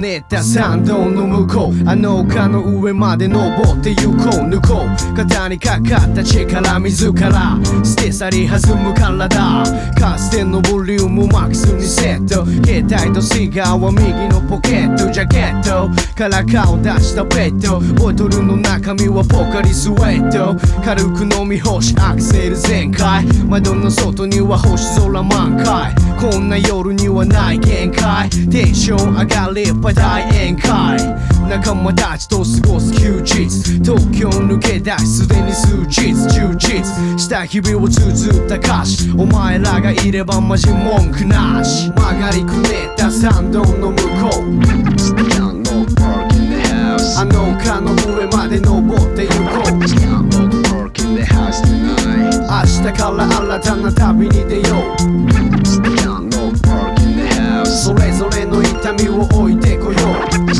ねた参道の向こうあの丘の上まで登って行こう抜こう肩にかかった力自ら捨て去り弾む体かつてのボリュームマックスにセット携帯とシガーは右のポケットジャケットから顔出したペットボトルの中身はポカリスウェット軽く飲み干しアクセル全開窓の外には星空満開こんな夜にはない限界テンション上がれば大宴会仲間たちと過ごす休日東京抜け出しすでに数日充実した日々を綴った歌詞お前らがいればマジ文句なし曲がりくねった参道の向こうあの丘の上まで登って行こう明日から新たな旅に出ようそれぞれの痛みを置いてこよう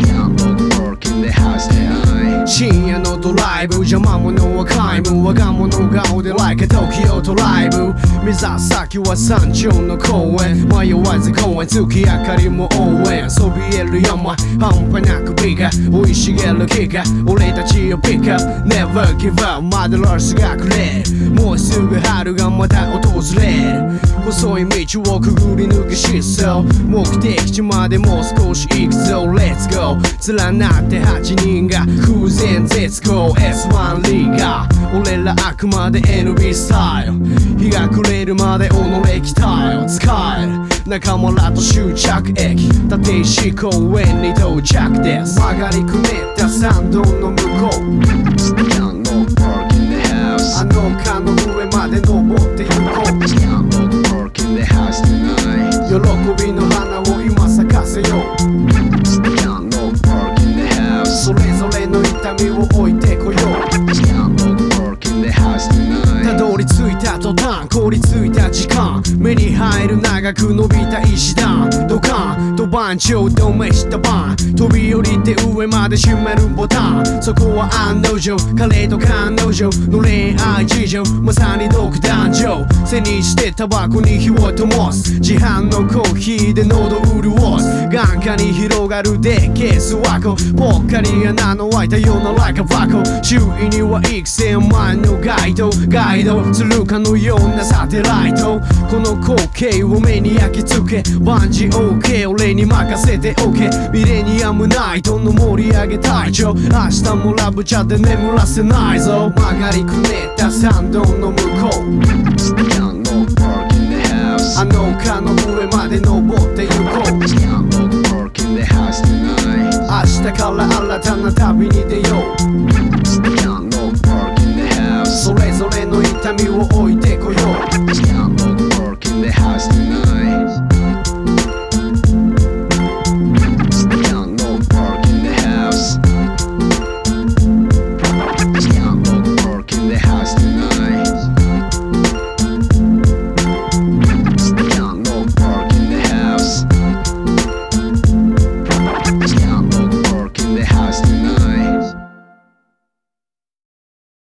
深夜のドライブ邪魔者は皆無我が物顔で like a Tokyo ドライブ目指す先は山頂の公園迷わず公園月明かりも応援そびえる山半端なく美が生い茂る木が俺たちをピックアップ Never give up まだラスがくれもうすぐ春がまた訪れる細い道をくぐり抜け疾走目的地までもう少し行くぞ Let's go 連なって8人が空前絶後 S1 リーガー俺らあくまで NB スタイル日が暮れるまで己期待を使える仲間らと終着駅立石公園に到着です曲がりくねった参道の向こうあの丘の上まで登って行こう喜びの花を今咲かせようそれぞれの痛みを置いてこようたどり着いた途端凍りついた時間目に入る長く伸びた石段ドカンと番長とめした番飛び降りて上まで閉めるボタンそこは案の定彼と彼女の恋愛事情まさに独壇場背にしてタバコに火を灯す自販のコーヒーで喉潤す眼下に広がるでっけえ諏訪湖ぽっかり穴の開いたような like a black hole 周囲には幾千万のガイドするかのようなサテライトこの光景を目に焼き付けバンジー OK 俺に任せておけミレニアムナイトの盛り上げ隊長明日もラブチャで眠らせないぞ曲がりくねった参道の向こうあの丘の上